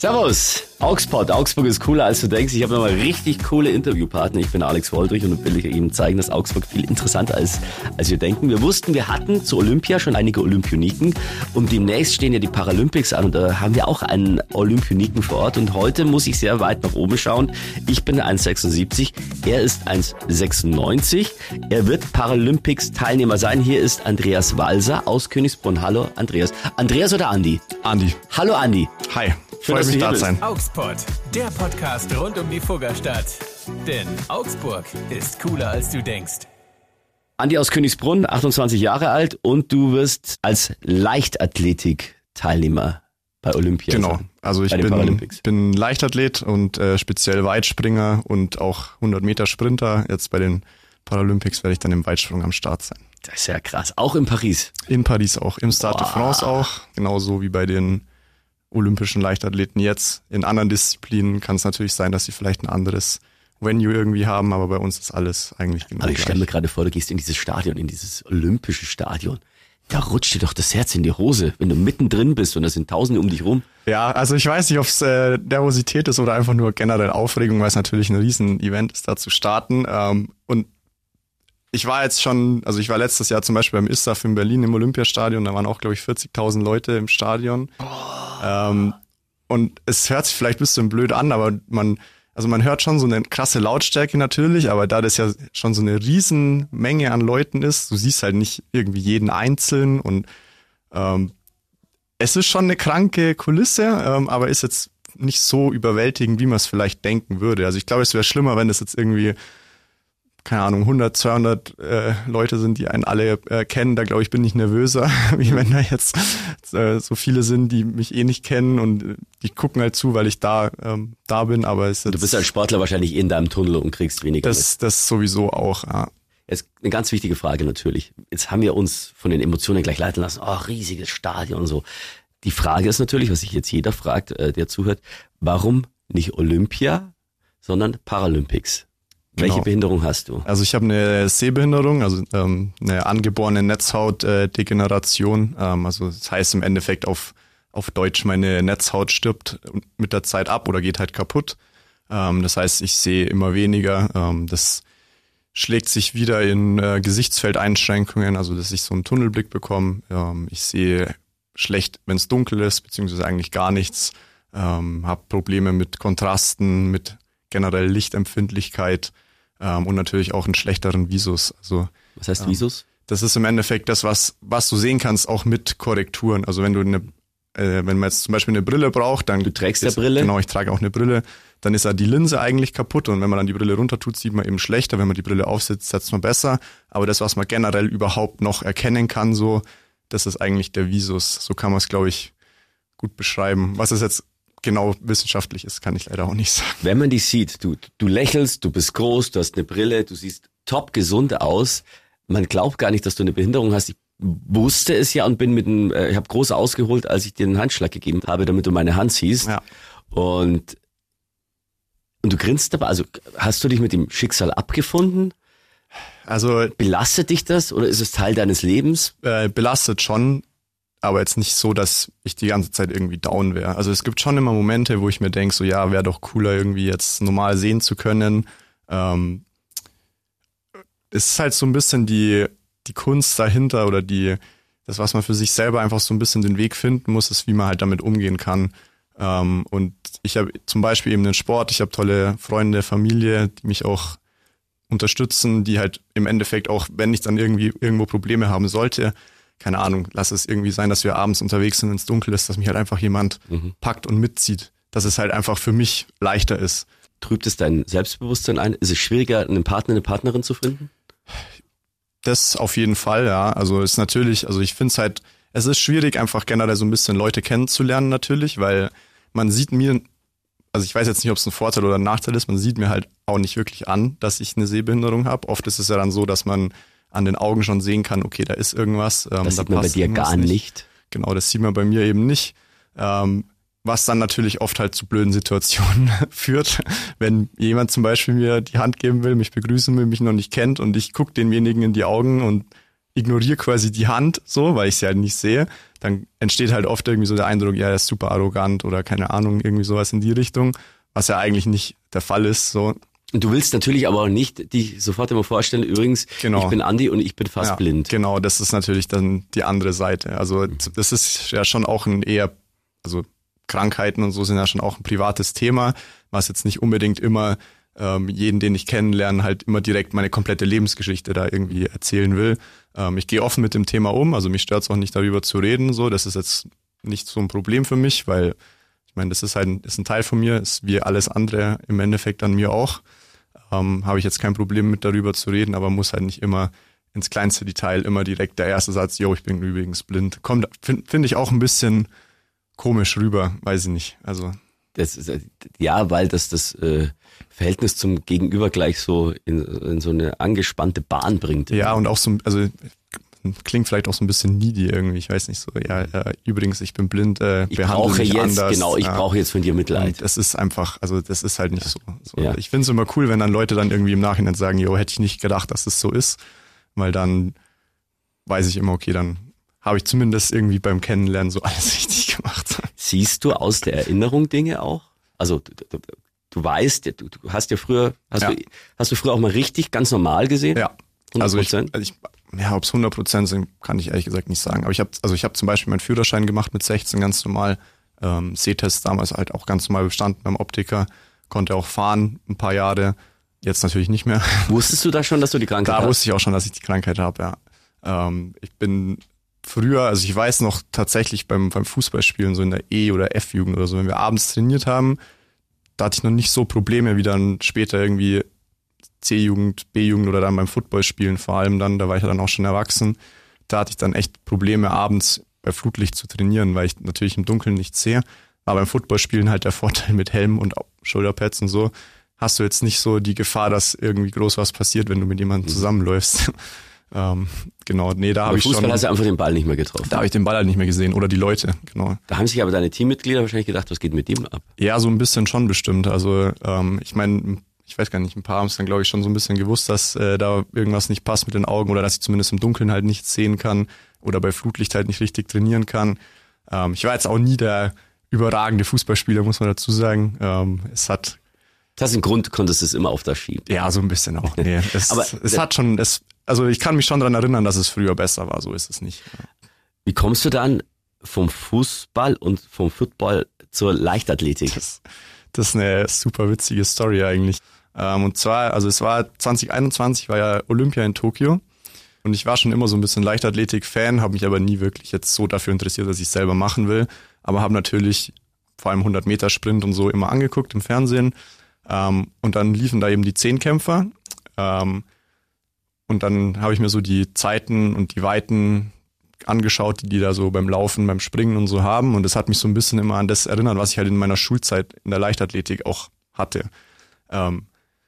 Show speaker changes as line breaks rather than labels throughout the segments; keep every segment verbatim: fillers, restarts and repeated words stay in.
Servus, Auxpod. Augsburg ist cooler, als du denkst. Ich habe nochmal richtig coole Interviewpartner. Ich bin Alex Woldrich und will Ihnen zeigen, dass Augsburg viel interessanter ist, als wir denken. Wir wussten, wir hatten zu Olympia schon einige Olympioniken und demnächst stehen ja die Paralympics an und da haben wir auch einen Olympioniken vor Ort und heute muss ich sehr weit nach oben schauen. Ich bin eins Komma sechsundsiebzig, er ist eins Komma sechsundneunzig. Er wird Paralympics-Teilnehmer sein. Hier ist Andreas Walser aus Königsbrunn. Hallo Andreas. Andreas oder Andi?
Andi.
Hallo Andi.
Hi. Freue mich, da zu sein.
Auxpod, der Podcast rund um die Fuggerstadt. Denn Augsburg ist cooler, als du denkst.
Andi aus Königsbrunn, achtundzwanzig Jahre alt und du wirst als Leichtathletik-Teilnehmer bei Olympia
Genau,
sein,
also ich bin, bin Leichtathlet und äh, speziell Weitspringer und auch hundert Meter Sprinter. Jetzt bei den Paralympics werde ich dann im Weitsprung am Start sein.
Das ist ja krass, auch in Paris?
In Paris auch, im Stade de
Boah.
France auch, genauso wie bei den olympischen Leichtathleten jetzt. In anderen Disziplinen kann es natürlich sein, dass sie vielleicht ein anderes Venue irgendwie haben, aber bei uns ist alles eigentlich genau
Aber ich
gleich.
stelle mir gerade vor, du gehst in dieses Stadion, in dieses olympische Stadion. Da rutscht dir doch das Herz in die Hose, wenn du mittendrin bist und da sind Tausende um dich rum.
Ja, also ich weiß nicht, ob es äh, Nervosität ist oder einfach nur generell Aufregung, weil es natürlich ein Riesen-Event ist, da zu starten. Ähm, und ich war jetzt schon, also ich war letztes Jahr zum Beispiel beim I S T A F in Berlin im Olympiastadion, da waren auch, glaube ich, vierzigtausend Leute im Stadion. Oh. Ähm, und es hört sich vielleicht ein bisschen blöd an, aber man, also man hört schon so eine krasse Lautstärke natürlich, aber da das ja schon so eine riesen Menge an Leuten ist, du siehst halt nicht irgendwie jeden einzeln und ähm, es ist schon eine kranke Kulisse, ähm, aber ist jetzt nicht so überwältigend, wie man es vielleicht denken würde. Also ich glaube, es wäre schlimmer, wenn das jetzt irgendwie keine Ahnung, hundert, zweihundert äh, Leute sind, die einen alle äh, kennen. Da glaube ich, bin ich nervöser, wie wenn da jetzt äh, so viele sind, die mich eh nicht kennen und äh, die gucken halt zu, weil ich da ähm, da bin. Aber es ist jetzt,
du bist als Sportler wahrscheinlich in deinem Tunnel und kriegst weniger
das, mit. Das sowieso auch, ja.
Jetzt eine ganz wichtige Frage natürlich. Jetzt haben wir uns von den Emotionen gleich leiten lassen. Oh, riesiges Stadion und so. Die Frage ist natürlich, was sich jetzt jeder fragt, äh, der zuhört, warum nicht Olympia, sondern Paralympics? Welche genau. Behinderung hast du?
Also ich habe eine Sehbehinderung, also ähm, eine angeborene Netzhautdegeneration. Ähm, also das heißt im Endeffekt auf auf Deutsch, meine Netzhaut stirbt mit der Zeit ab oder geht halt kaputt. Ähm, das heißt, ich sehe immer weniger. Ähm, das schlägt sich wieder in äh, Gesichtsfeldeinschränkungen, also dass ich so einen Tunnelblick bekomme. Ähm, ich sehe schlecht, wenn es dunkel ist, beziehungsweise eigentlich gar nichts. Ähm, habe Probleme mit Kontrasten, mit generell Lichtempfindlichkeit ähm, und natürlich auch einen schlechteren Visus. Also,
was heißt
ähm,
Visus?
Das ist im Endeffekt das, was was du sehen kannst, auch mit Korrekturen. Also wenn du eine, äh, wenn man jetzt zum Beispiel eine Brille braucht, dann
du trägst
ist,
eine Brille.
Genau, ich trage auch eine Brille. Dann ist ja die Linse eigentlich kaputt und wenn man dann die Brille runter tut, sieht man eben schlechter. Wenn man die Brille aufsetzt, setzt man besser. Aber das, was man generell überhaupt noch erkennen kann, so, das ist eigentlich der Visus. So kann man es, glaube ich, gut beschreiben. Was ist jetzt genau wissenschaftlich ist, kann ich leider auch nicht sagen.
Wenn man dich sieht, du, du lächelst, du bist groß, du hast eine Brille, du siehst top gesund aus. Man glaubt gar nicht, dass du eine Behinderung hast. Ich wusste es ja und bin mit einem, ich habe groß ausgeholt, als ich dir einen Handschlag gegeben habe, damit du meine Hand siehst.
Ja.
Und, und du grinst dabei. Also hast du dich mit dem Schicksal abgefunden?
Also
belastet dich das oder ist es Teil deines Lebens?
Äh, belastet schon. Aber jetzt nicht so, dass ich die ganze Zeit irgendwie down wäre. Also es gibt schon immer Momente, wo ich mir denke, so ja, wäre doch cooler, irgendwie jetzt normal sehen zu können. Ähm, es ist halt so ein bisschen die die Kunst dahinter oder die das, was man für sich selber einfach so ein bisschen den Weg finden muss, ist, wie man halt damit umgehen kann. Ähm, und ich habe zum Beispiel eben den Sport, ich habe tolle Freunde, Familie, die mich auch unterstützen, die halt im Endeffekt auch, wenn ich dann irgendwie irgendwo Probleme haben sollte, keine Ahnung, lass es irgendwie sein, dass wir abends unterwegs sind, wenn es dunkel ist, dass mich halt einfach jemand mhm. packt und mitzieht. Dass es halt einfach für mich leichter ist.
Trübt es dein Selbstbewusstsein ein? Ist es schwieriger, einen Partner, eine Partnerin zu finden?
Das auf jeden Fall, ja. Also es ist natürlich, also ich finde es halt, es ist schwierig, einfach generell so ein bisschen Leute kennenzulernen natürlich, weil man sieht mir, also ich weiß jetzt nicht, ob es ein Vorteil oder ein Nachteil ist, man sieht mir halt auch nicht wirklich an, dass ich eine Sehbehinderung habe. Oft ist es ja dann so, dass man an den Augen schon sehen kann, okay, da ist irgendwas. Ähm,
das
da
sieht man bei dir gar nicht. nicht.
Genau, das sieht man bei mir eben nicht. Ähm, was dann natürlich oft halt zu blöden Situationen führt, wenn jemand zum Beispiel mir die Hand geben will, mich begrüßen will, mich noch nicht kennt und ich gucke denjenigen in die Augen und ignoriere quasi die Hand so, weil ich sie halt nicht sehe, dann entsteht halt oft irgendwie so der Eindruck, ja, er ist super arrogant oder keine Ahnung, irgendwie sowas in die Richtung, was ja eigentlich nicht der Fall ist, so.
Und du willst natürlich aber auch nicht dich sofort immer vorstellen, übrigens,
Genau.
ich bin Andi und ich bin fast
Ja,
blind.
Genau, das ist natürlich dann die andere Seite. Also das ist ja schon auch ein eher, also Krankheiten und so sind ja schon auch ein privates Thema, was jetzt nicht unbedingt immer ähm, jeden, den ich kennenlerne, halt immer direkt meine komplette Lebensgeschichte da irgendwie erzählen will. Ähm, ich gehe offen mit dem Thema um, also mich stört es auch nicht, darüber zu reden. So, das ist jetzt nicht so ein Problem für mich, weil ich meine, das ist halt ein, ist ein Teil von mir, ist wie alles andere im Endeffekt an mir auch. Ähm, habe ich jetzt kein Problem mit darüber zu reden, aber muss halt nicht immer ins kleinste Detail immer direkt der erste Satz, yo, ich bin übrigens blind. Kommt, finde find ich auch ein bisschen komisch rüber, weiß ich nicht. Also
Das ist, ja, weil das das äh, Verhältnis zum Gegenüber gleich so in, in so eine angespannte Bahn bringt.
ja, und auch so, also klingt vielleicht auch so ein bisschen needy irgendwie, ich weiß nicht so, ja, äh, übrigens, ich bin blind, äh,
Ich
behandle
brauche
mich
jetzt,
anders.
genau, ich
ja.
brauche jetzt von dir Mitleid.
Und das ist einfach, also das ist halt nicht so. so.
Ja.
Ich finde es immer cool, wenn dann Leute dann irgendwie im Nachhinein sagen, jo, hätte ich nicht gedacht, dass es so ist, weil dann weiß ich immer, okay, dann habe ich zumindest irgendwie beim Kennenlernen so alles richtig gemacht.
Siehst du aus der Erinnerung Dinge auch? Also du, du, du weißt, du, du hast ja früher, hast,
Ja.
du, hast du früher auch mal richtig ganz normal gesehen?
Ja, also ich,
hundert Prozent?
also ich ja, ob es hundert Prozent sind, kann ich ehrlich gesagt nicht sagen. Aber ich habe also ich habe zum Beispiel meinen Führerschein gemacht mit sechzehn ganz normal, ähm, Sehtest damals halt auch ganz normal bestanden beim Optiker, konnte auch fahren ein paar Jahre, jetzt natürlich nicht mehr.
Wusstest du da schon, dass du die Krankheit
Da
hast?
wusste ich auch schon, dass ich die Krankheit habe, ja. Ähm, ich bin früher, also ich weiß noch tatsächlich beim, beim Fußballspielen, so in der E- oder F-Jugend oder so, wenn wir abends trainiert haben, da hatte ich noch nicht so Probleme wie dann später irgendwie C-Jugend, B-Jugend oder dann beim Footballspielen vor allem dann, da war ich ja dann auch schon erwachsen. Da hatte ich dann echt Probleme abends bei Flutlicht zu trainieren, weil ich natürlich im Dunkeln nichts sehe. Aber beim Footballspielen halt der Vorteil mit Helm und Shoulderpads und so, hast du jetzt nicht so die Gefahr, dass irgendwie groß was passiert, wenn du mit jemandem zusammenläufst. ähm, genau, nee, da habe
Beim
ich
Fußball
schon,
hast du einfach den Ball nicht mehr getroffen.
da habe ich den Ball halt nicht mehr gesehen oder die Leute, genau.
Da haben sich aber deine Teammitglieder wahrscheinlich gedacht, was geht mit dem ab?
Ja, so ein bisschen schon bestimmt. Also ähm, ich meine, ich weiß gar nicht, ein paar haben es dann glaube ich schon so ein bisschen gewusst, dass äh, da irgendwas nicht passt mit den Augen oder dass ich zumindest im Dunkeln halt nichts sehen kann oder bei Flutlicht halt nicht richtig trainieren kann. Ähm, ich war jetzt auch nie der überragende Fußballspieler, muss man dazu sagen. Ähm, es hat
Das ist ein Grund, konntest du es immer auf das schieben.
ja so ein bisschen auch. Nee, es,
Aber
es hat schon, es, also ich kann mich schon daran erinnern, dass es früher besser war. So ist es nicht.
Wie kommst du dann vom Fußball und vom Football zur Leichtathletik?
Das, das ist eine super witzige Story eigentlich. Ähm, und zwar, also es war zwanzig einundzwanzig, war ja Olympia in Tokio. Und ich war schon immer so ein bisschen Leichtathletik-Fan, habe mich aber nie wirklich jetzt so dafür interessiert, dass ich es selber machen will. Aber habe natürlich vor allem hundert Meter Sprint und so immer angeguckt im Fernsehen. Ähm, und dann liefen da eben die Zehnkämpfer. Ähm, und dann habe ich mir so die Zeiten und die Weiten angeschaut, die die da so beim Laufen, beim Springen und so haben. Und das hat mich so ein bisschen immer an das erinnert, was ich halt in meiner Schulzeit in der Leichtathletik auch hatte. Ähm,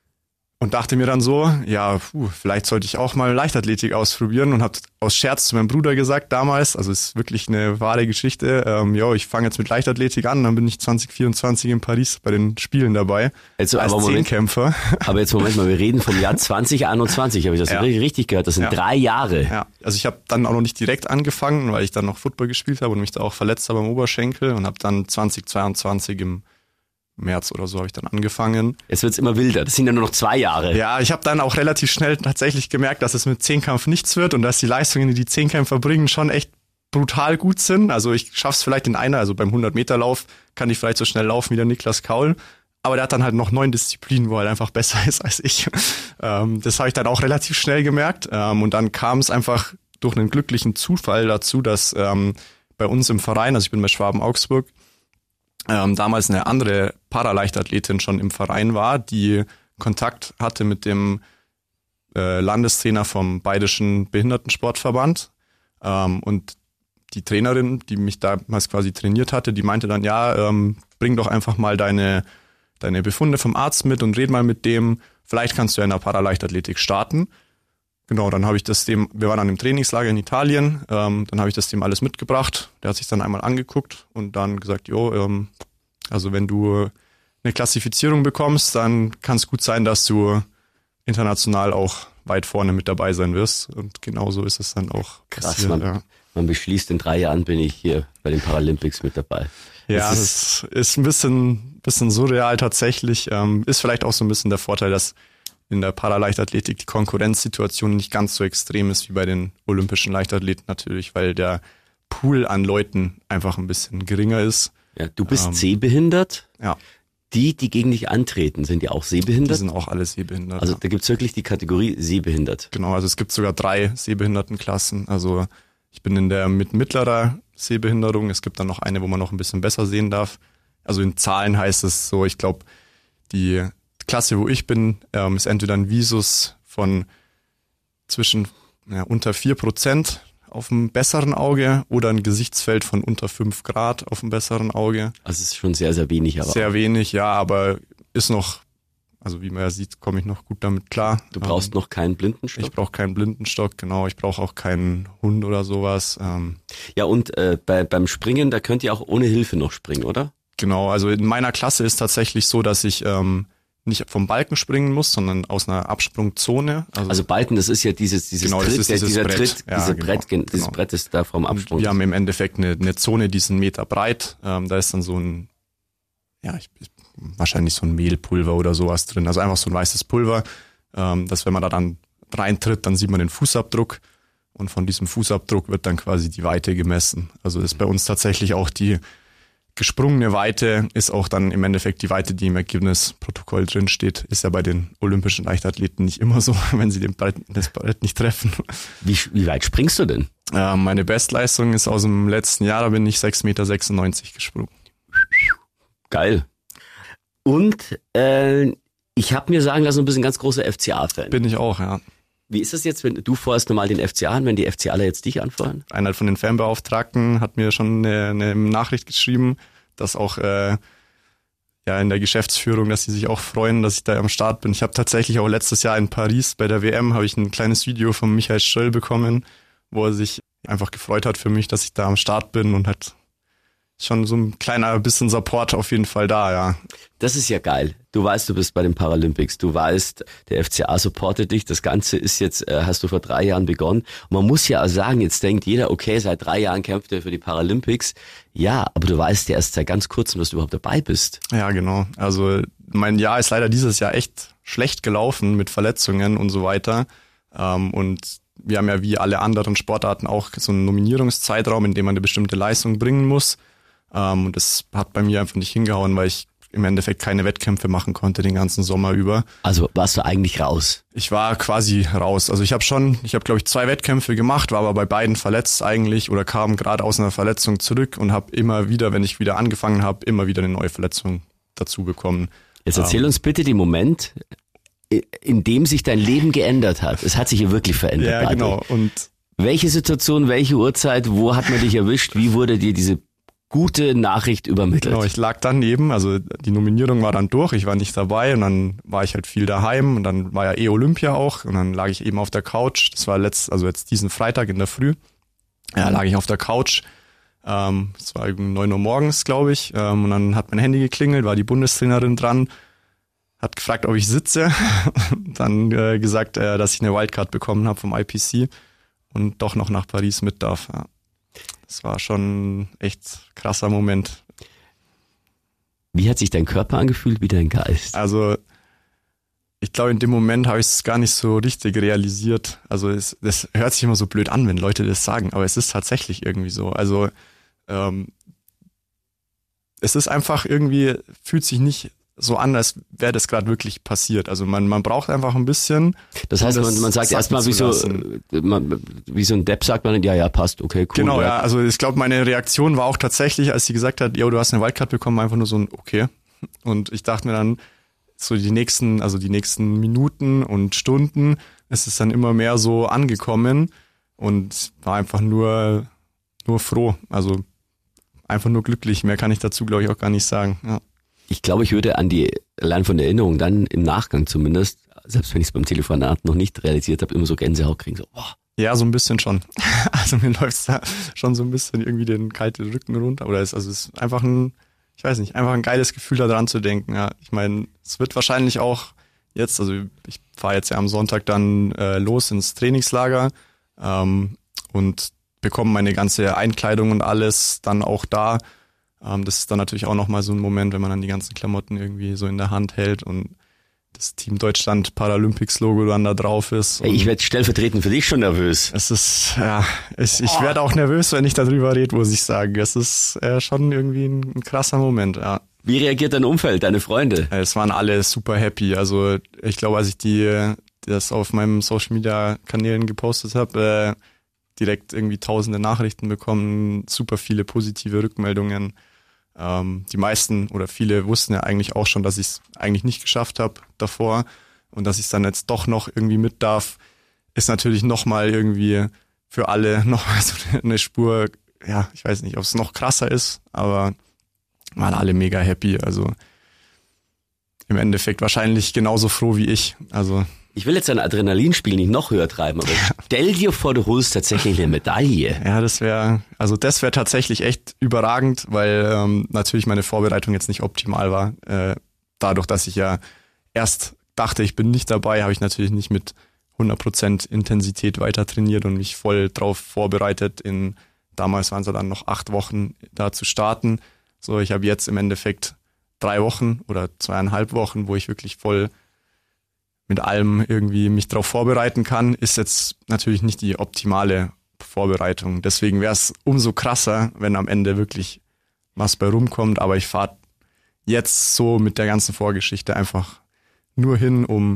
Und dachte mir dann so, ja, puh, vielleicht sollte ich auch mal Leichtathletik ausprobieren und habe aus Scherz zu meinem Bruder gesagt damals, also es ist wirklich eine wahre Geschichte, ähm, jo, ich fange jetzt mit Leichtathletik an, dann bin ich zwanzig vierundzwanzig in Paris bei den Spielen dabei,
Also,
als
aber Moment,
Zehnkämpfer.
aber jetzt Moment mal, wir reden vom Jahr zwanzig einundzwanzig, habe ich das
Ja.
richtig gehört? Das sind
Ja.
drei Jahre.
Ja, also ich habe dann auch noch nicht direkt angefangen, weil ich dann noch Football gespielt habe und mich da auch verletzt habe am Oberschenkel und habe dann zwanzig zweiundzwanzig im März oder so habe ich dann angefangen.
Jetzt wird's immer wilder. Das sind ja nur noch zwei Jahre.
Ja, ich habe dann auch relativ schnell tatsächlich gemerkt, dass es mit Zehnkampf nichts wird und dass die Leistungen, die die Zehnkämpfer bringen, schon echt brutal gut sind. Also ich schaff's vielleicht in einer, also beim hundert-Meter-Lauf kann ich vielleicht so schnell laufen wie der Niklas Kaul. Aber der hat dann halt noch neun Disziplinen, wo er halt einfach besser ist als ich. Ähm, das habe ich dann auch relativ schnell gemerkt. Ähm, und dann kam es einfach durch einen glücklichen Zufall dazu, dass ähm, bei uns im Verein, also ich bin bei Schwaben Augsburg, ähm, damals eine andere Paraleichtathletin schon im Verein war, die Kontakt hatte mit dem äh, Landestrainer vom Bayerischen Behindertensportverband. Ähm, und die Trainerin, die mich damals quasi trainiert hatte, die meinte dann, ja, ähm, bring doch einfach mal deine, deine Befunde vom Arzt mit und red mal mit dem, vielleicht kannst du ja in der Paraleichtathletik starten. Genau, dann habe ich das dem, wir waren dann im Trainingslager in Italien, ähm, dann habe ich das dem alles mitgebracht. Der hat sich dann einmal angeguckt und dann gesagt, jo, ähm, also wenn du eine Klassifizierung bekommst, dann kann es gut sein, dass du international auch weit vorne mit dabei sein wirst. Und genauso ist es dann auch
Krass,
passiert,
man,
ja.
man beschließt, in drei Jahren bin ich hier bei den Paralympics mit dabei.
Ja,
das
das ist, ist ein bisschen, bisschen surreal tatsächlich. Ähm, ist vielleicht auch so ein bisschen der Vorteil, dass in der Paraleichtathletik die Konkurrenzsituation nicht ganz so extrem ist wie bei den olympischen Leichtathleten natürlich, weil der Pool an Leuten einfach ein bisschen geringer ist.
Ja, du bist
Ähm,
sehbehindert.
Ja,
Die, die gegen dich antreten, sind ja auch sehbehindert.
die sind auch alle sehbehindert.
Also
ja.
da gibt's wirklich die Kategorie sehbehindert.
Genau, also es gibt sogar drei Sehbehindertenklassen. Also ich bin in der mit mittlerer Sehbehinderung. Es gibt dann noch eine, wo man noch ein bisschen besser sehen darf. Also in Zahlen heißt es so, ich glaube, die Klasse, wo ich bin, ähm, ist entweder ein Visus von zwischen ja, unter vier Prozent auf dem besseren Auge oder ein Gesichtsfeld von unter fünf Grad auf dem besseren Auge.
Also es ist schon sehr, sehr wenig. Aber
Sehr wenig, ja, aber ist noch, also wie man ja sieht, komme ich noch gut damit klar.
du brauchst
ähm,
noch keinen Blindenstock.
Ich brauche keinen Blindenstock, genau. Ich brauche auch keinen Hund oder sowas. Ähm,
Ja, und äh, bei, beim Springen, da könnt ihr auch ohne Hilfe noch springen, oder?
genau, also in meiner Klasse ist tatsächlich so, dass ich ähm, nicht vom Balken springen muss, sondern aus einer Absprungzone. Also,
Also Balken, das ist ja dieses, dieses
Genau, das
Tritt,
ist
der,
dieses
dieser
Brett.
Tritt,
Ja,
diese
genau,
Brett, gen- dieses
genau.
Brett ist da vom Absprung.
wir haben im Endeffekt eine, eine Zone, die ist einen Meter breit. Ähm, da ist dann so ein, ja, ich, wahrscheinlich so ein Mehlpulver oder sowas drin. Also einfach so ein weißes Pulver, ähm, dass wenn man da dann reintritt, dann sieht man den Fußabdruck. Und von diesem Fußabdruck wird dann quasi die Weite gemessen. Also ist bei uns tatsächlich auch die gesprungene Weite, ist auch dann im Endeffekt die Weite, die im Ergebnisprotokoll drin steht. Ist ja bei den olympischen Leichtathleten nicht immer so, wenn sie den Brett, das Brett nicht treffen.
Wie, wie weit springst du denn?
Äh, meine Bestleistung ist aus dem letzten Jahr, da bin ich sechs Komma sechsundneunzig Meter gesprungen.
Geil. Und äh, ich habe mir sagen lassen, du bist ein ganz großer F C A-Fan.
Bin ich auch, ja.
Wie ist das jetzt, wenn du feuerst normal den F C A an, wenn die FCAler jetzt dich anfeuern?
Einer von den Fanbeauftragten hat mir schon eine, eine Nachricht geschrieben, dass auch äh, ja in der Geschäftsführung, dass sie sich auch freuen, dass ich da am Start bin. Ich habe tatsächlich auch letztes Jahr in Paris bei der W M habe ich ein kleines Video von Michael Ströll bekommen, wo er sich einfach gefreut hat für mich, dass ich da am Start bin und hat schon so ein kleiner bisschen Support auf jeden Fall da, ja.
Das ist ja geil. Du weißt, du bist bei den Paralympics. Du weißt, der F C A supportet dich. Das Ganze ist jetzt, äh, hast du vor drei Jahren begonnen. Und man muss ja auch sagen, jetzt denkt jeder, okay, seit drei Jahren kämpft er für die Paralympics. Ja, aber du weißt ja erst seit ganz kurzem, dass du überhaupt dabei bist.
Ja, genau. Also mein Jahr ist leider dieses Jahr echt schlecht gelaufen mit Verletzungen und so weiter. Ähm, und wir haben ja wie alle anderen Sportarten auch so einen Nominierungszeitraum, in dem man eine bestimmte Leistung bringen muss. Ähm, und das hat bei mir einfach nicht hingehauen, weil ich im Endeffekt keine Wettkämpfe machen konnte den ganzen Sommer über.
Also warst du eigentlich raus?
Ich war quasi raus. Also ich habe schon, ich habe glaube ich zwei Wettkämpfe gemacht, war aber bei beiden verletzt eigentlich oder kam gerade aus einer Verletzung zurück und habe immer wieder, wenn ich wieder angefangen habe, immer wieder eine neue Verletzung dazu bekommen.
Jetzt erzähl
Ähm,
uns bitte den Moment, in dem sich dein Leben geändert hat. Es hat sich ja wirklich verändert.
Ja,
Bartel.
genau. Und
Welche Situation, welche Uhrzeit, wo hat man dich erwischt? Wie wurde dir diese gute Nachricht übermittelt?
genau, ich lag daneben, also die Nominierung war dann durch, ich war nicht dabei und dann war ich halt viel daheim und dann war ja eh Olympia auch und dann lag ich eben auf der Couch, das war letzt, also jetzt diesen Freitag in der Früh, ja, lag ich auf der Couch, ähm, es war um neun Uhr morgens, glaube ich, ähm, und dann hat mein Handy geklingelt, war die Bundestrainerin dran, hat gefragt, ob ich sitze, dann äh, gesagt, äh, dass ich eine Wildcard bekommen habe vom I P C und doch noch nach Paris mit darf, ja. Das war schon ein echt krasser Moment.
Wie hat sich dein Körper angefühlt, wie dein Geist?
Also ich glaube, in dem Moment habe ich es gar nicht so richtig realisiert. Also es, das hört sich immer so blöd an, wenn Leute das sagen, aber es ist tatsächlich irgendwie so. Also ähm, es ist einfach irgendwie, fühlt sich nicht so an, als wäre das gerade wirklich passiert. Also man, man braucht einfach ein bisschen.
Das heißt,
um
man, man sagt
sacken
erstmal,
zu
wie so,
lassen.
man, wie so ein Depp sagt man, ja, ja, passt, okay, cool.
Genau,
ja.
ja. Also ich glaube, meine Reaktion war auch tatsächlich, als sie gesagt hat, yo, du hast eine Wildcard bekommen, einfach nur so ein okay. Und ich dachte mir dann, so die nächsten, also die nächsten Minuten und Stunden ist es dann immer mehr so angekommen und war einfach nur, nur froh. Also einfach nur glücklich. Mehr kann ich dazu, glaube ich, auch gar nicht sagen. Ja.
Ich glaube, ich würde an die, allein von der Erinnerung dann im Nachgang zumindest, selbst wenn ich es beim Telefonat noch nicht realisiert habe, immer so Gänsehaut kriegen, so, boah.
Ja, so ein bisschen schon. Also mir läuft's da schon so ein bisschen irgendwie den kalten Rücken runter. Oder es, also es ist einfach ein, ich weiß nicht, einfach ein geiles Gefühl, da dran zu denken. Ja, ich meine, es wird wahrscheinlich auch jetzt. Also ich fahre jetzt ja am Sonntag dann äh, los ins Trainingslager ähm, und bekomme meine ganze Einkleidung und alles dann auch da. Ähm, das ist dann natürlich auch nochmal so ein Moment, wenn man dann die ganzen Klamotten irgendwie so in der Hand hält und das Team Deutschland Paralympics-Logo dann da drauf ist.
Hey, ich werde stellvertretend für dich schon nervös.
Es ist, ja, ich, ich werde auch nervös, wenn ich darüber rede, muss ich sagen. Es ist äh, schon irgendwie ein, ein krasser Moment, ja.
Wie reagiert dein Umfeld, deine Freunde?
Es waren alle super happy. Also ich glaube, als ich die das auf meinen Social-Media-Kanälen gepostet habe, äh, direkt irgendwie tausende Nachrichten bekommen, super viele positive Rückmeldungen. Ähm, die meisten oder viele wussten ja eigentlich auch schon, dass ich es eigentlich nicht geschafft habe davor und dass ich es dann jetzt doch noch irgendwie mit darf, ist natürlich nochmal irgendwie für alle nochmal so eine Spur, ja, ich weiß nicht, ob es noch krasser ist, aber waren alle mega happy, also im Endeffekt wahrscheinlich genauso froh wie ich, also
ich will jetzt ein Adrenalinspiel nicht noch höher treiben, aber stell dir vor, du holst tatsächlich eine Medaille.
Ja, das wäre, also das wäre tatsächlich echt überragend, weil ähm, natürlich meine Vorbereitung jetzt nicht optimal war. Äh, dadurch, dass ich ja erst dachte, ich bin nicht dabei, habe ich natürlich nicht mit hundert Prozent Intensität weiter trainiert und mich voll drauf vorbereitet. In damals waren es dann noch acht Wochen da zu starten. So, ich habe jetzt im Endeffekt drei Wochen oder zweieinhalb Wochen, wo ich wirklich voll mit allem irgendwie mich darauf vorbereiten kann, ist jetzt natürlich nicht die optimale Vorbereitung. Deswegen wäre es umso krasser, wenn am Ende wirklich was bei rumkommt. Aber ich fahre jetzt so mit der ganzen Vorgeschichte einfach nur hin, um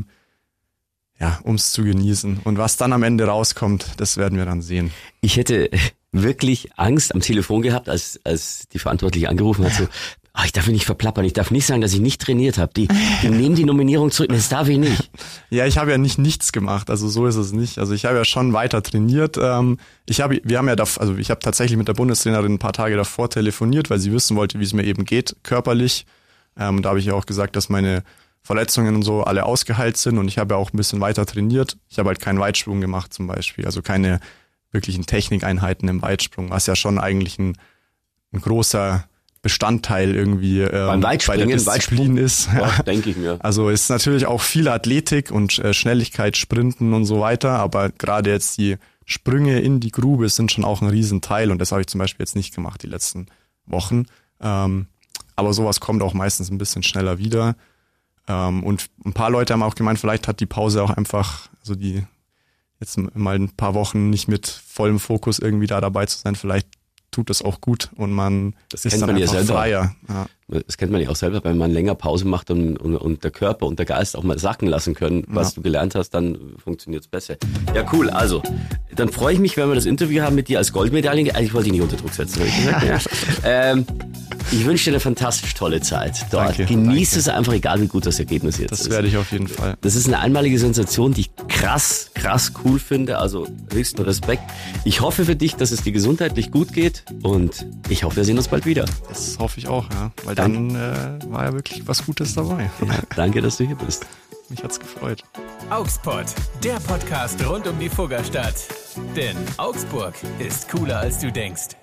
ja, ums zu genießen. Und was dann am Ende rauskommt, das werden wir dann sehen.
Ich hätte wirklich Angst am Telefon gehabt, als als die Verantwortliche angerufen hat, so, ach, ich darf mich nicht verplappern, ich darf nicht sagen, dass ich nicht trainiert habe. Die, die nehmen die Nominierung zurück, das darf ich nicht.
Ja, ich habe ja nicht nichts gemacht, also so ist es nicht. Also ich habe ja schon weiter trainiert. Ich habe, wir haben ja, da, also ich habe tatsächlich mit der Bundestrainerin ein paar Tage davor telefoniert, weil sie wissen wollte, wie es mir eben geht, körperlich. Und da habe ich ja auch gesagt, dass meine Verletzungen und so alle ausgeheilt sind und ich habe ja auch ein bisschen weiter trainiert. Ich habe halt keinen Weitsprung gemacht zum Beispiel, also keine wirklichen Technikeinheiten im Weitsprung, was ja schon eigentlich ein, ein großer Bestandteil irgendwie ähm,
Beim Weitspringen,
bei der Disziplin ist.
Ja, denke ich mir.
Also ist natürlich auch viel Athletik und äh, Schnelligkeit, Sprinten und so weiter, aber gerade jetzt die Sprünge in die Grube sind schon auch ein Riesenteil und das habe ich zum Beispiel jetzt nicht gemacht die letzten Wochen. Ähm, aber sowas kommt auch meistens ein bisschen schneller wieder. Ähm, und ein paar Leute haben auch gemeint, vielleicht hat die Pause auch einfach, also die jetzt mal ein paar Wochen nicht mit vollem Fokus irgendwie da dabei zu sein, vielleicht tut das auch gut und man
das
ist
kennt
dann
man
einfach
ja selber.
freier. Ja.
Das kennt man ja auch selber, wenn man länger Pause macht und, und, und der Körper und der Geist auch mal sacken lassen können, was ja. du gelernt hast, dann funktioniert es besser. Ja, cool. Also, dann freue ich mich, wenn wir das Interview haben mit dir als Goldmedaillen. Also ich wollte dich nicht unter Druck setzen, habe ich gesagt. Ja. ähm, ich wünsche dir eine fantastisch tolle Zeit dort.
Danke,
Genieß
danke.
es einfach, egal wie gut das Ergebnis jetzt
das
ist.
Das werde ich auf jeden Fall.
Das ist eine einmalige Sensation, die ich krass, krass cool finde. Also höchsten Respekt. Ich hoffe für dich, dass es dir gesundheitlich gut geht und ich hoffe, wir sehen uns bald wieder.
Das hoffe ich auch, ja. Weil
Danke.
dann äh, war ja wirklich was Gutes dabei.
Ja, danke, dass du hier bist.
Mich hat's gefreut.
Auxpod, der Podcast rund um die Fuggerstadt. Denn Augsburg ist cooler als du denkst.